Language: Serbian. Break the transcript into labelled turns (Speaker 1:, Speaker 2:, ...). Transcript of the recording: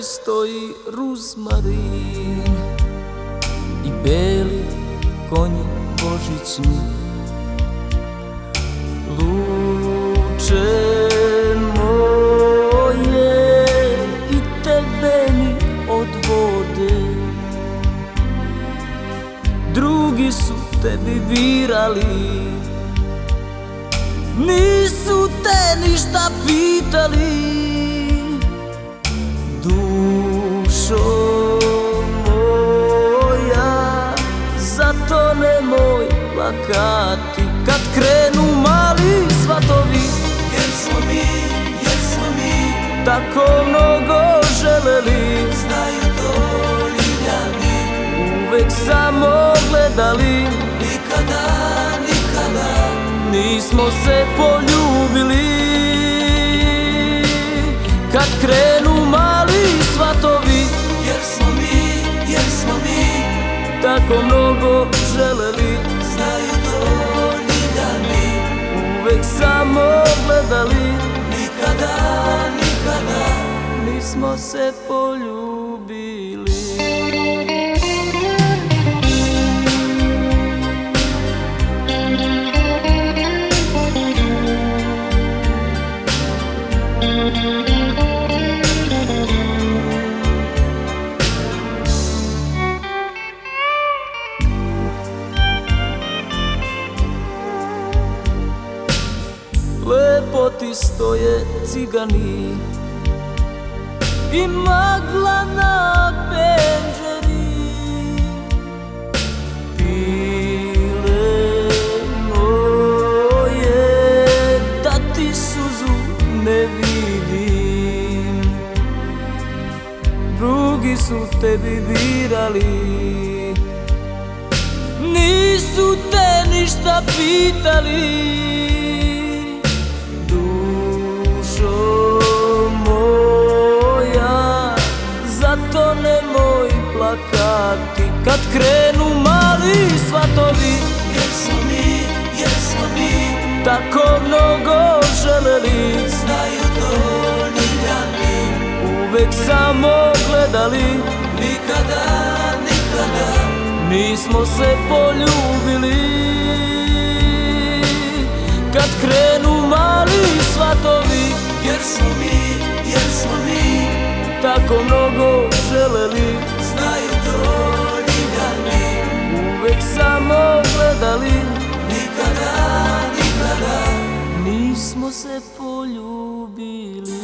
Speaker 1: stoji ruzmarin i beli konji božićni. Luče moje i tebe mi odvode, drugi su tebi birali, nisu te ništa pitali. Dušo moja, zato nemoj plakati kad krenu mali svatovi,
Speaker 2: jer smo mi
Speaker 1: tako mnogo želeli.
Speaker 2: Znaju to Ljiljani,
Speaker 1: uvek samo gledali,
Speaker 2: nikada
Speaker 1: nismo se poljubili. Kad krenu mali svatovi,
Speaker 2: jer smo mi
Speaker 1: tako mnogo želeli.
Speaker 2: Znaju to Ljiljani,
Speaker 1: uvek samo gledali,
Speaker 2: nikada
Speaker 1: nismo se poljubili. Lepo ti stoje cigani i magla na penđeri, pile moje, da ti suzu ne vidim. Drugi su tebi birali, nisu te ništa pitali. Zato nemoj plakati kad krenu mali svatovi,
Speaker 2: jer smo mi
Speaker 1: tako mnogo želeli.
Speaker 2: Znaju to Ljiljani,
Speaker 1: uvek samo gledali,
Speaker 2: nikada
Speaker 1: nismo se poljubili. Kad krenu mali svatovi,
Speaker 2: jer smo mi
Speaker 1: tako mnogo želeli.
Speaker 2: Znaju to Ljiljani,
Speaker 1: uvek samo gledali,
Speaker 2: nikada
Speaker 1: nismo se poljubili.